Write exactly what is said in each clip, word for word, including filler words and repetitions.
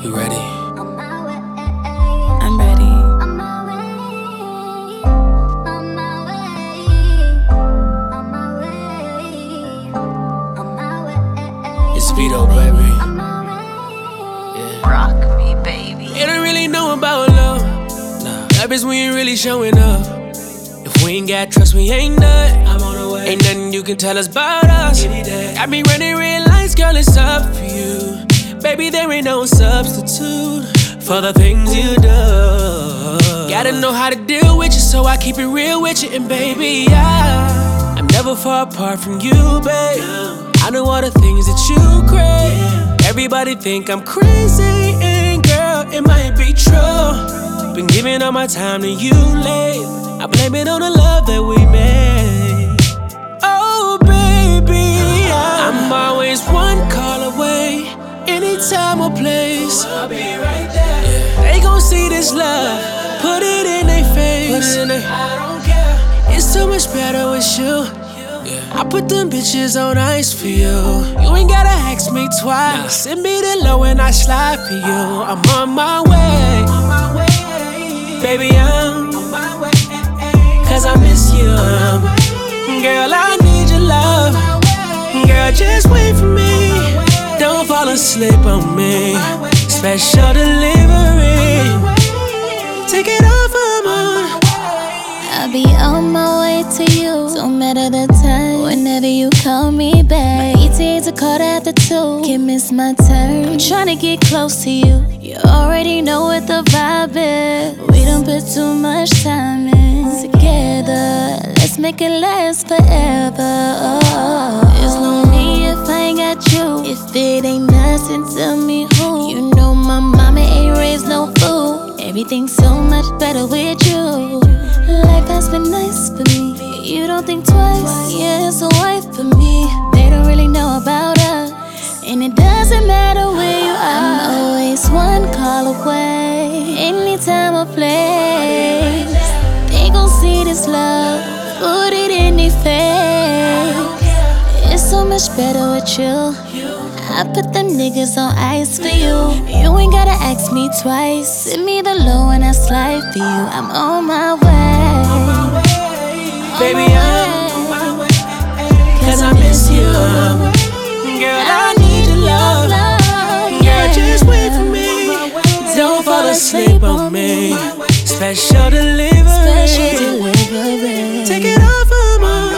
You ready? I'm ready. It's Vito, baby. Yeah. Rock me, baby. They don't really know about love. Nah. Love is when you really showing up. If we ain't got trust, we ain't none. I'm on the way. Ain't nothing you can tell us about us. I be running red lights, girl, it's up for you. Baby, there ain't no substitute for the things you do. Gotta know how to deal with you, so I keep it real with you. And baby, I, I'm never far apart from you, babe. I know all the things that you crave. Everybody think I'm crazy, and girl, it might be true. Been giving all my time to you lately. I blame it on the love that we made. Oh, baby, I, I'm always one call away. Anytime or place, I'll be right there. Yeah. They gon' see this love, put it in their face. Put it in their, I don't care. It's so much better with you. Yeah. I put them bitches on ice for you. You ain't gotta ask me twice. Nah. Send me the low and I slide for you. I'm on my way. On my way. Baby, I'm on my way. Cause I miss you. Girl, I need your love. Girl, just wait for me. Don't fall asleep on me. Special delivery. Take it off, I'm on. I'll be on my way to you. Don't matter the time, whenever you call me back. My E T A's a quarter after two. Can't miss my turn. I'm tryna get close to you. You already know what the vibe is. We don't put too much time in together. Let's make it last forever. Oh, it's lonely if I ain't got you. If it ain't nothing, tell me who. You know my mama ain't raised no fool. Everything's so much better with you. Life has been nice for me. You don't think twice. Yeah, it's a wife for me. They don't really know about us, and it doesn't matter where you are. I'm always one call away. Anytime or place, they gon' see this love, put it in their face. It's so much better with you. I put them niggas on ice for you. You ain't gotta ask me twice. Send me the low and I slide for you. I'm on my way. Baby, I'm on my way. Cause I miss you. Girl, I need your love. Girl, just wait for me. Don't fall asleep on me. Special delivery. Special delivery. Take it off, I'm on.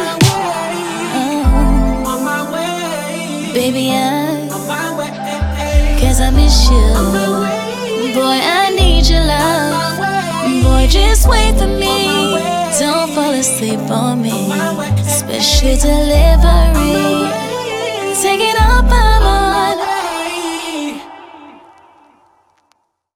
Oh. On my way. Baby, I, On my way. cause I miss you. On my way. Boy, I need your love. Boy, just wait for me. Don't fall asleep on me. Special delivery. Take it off.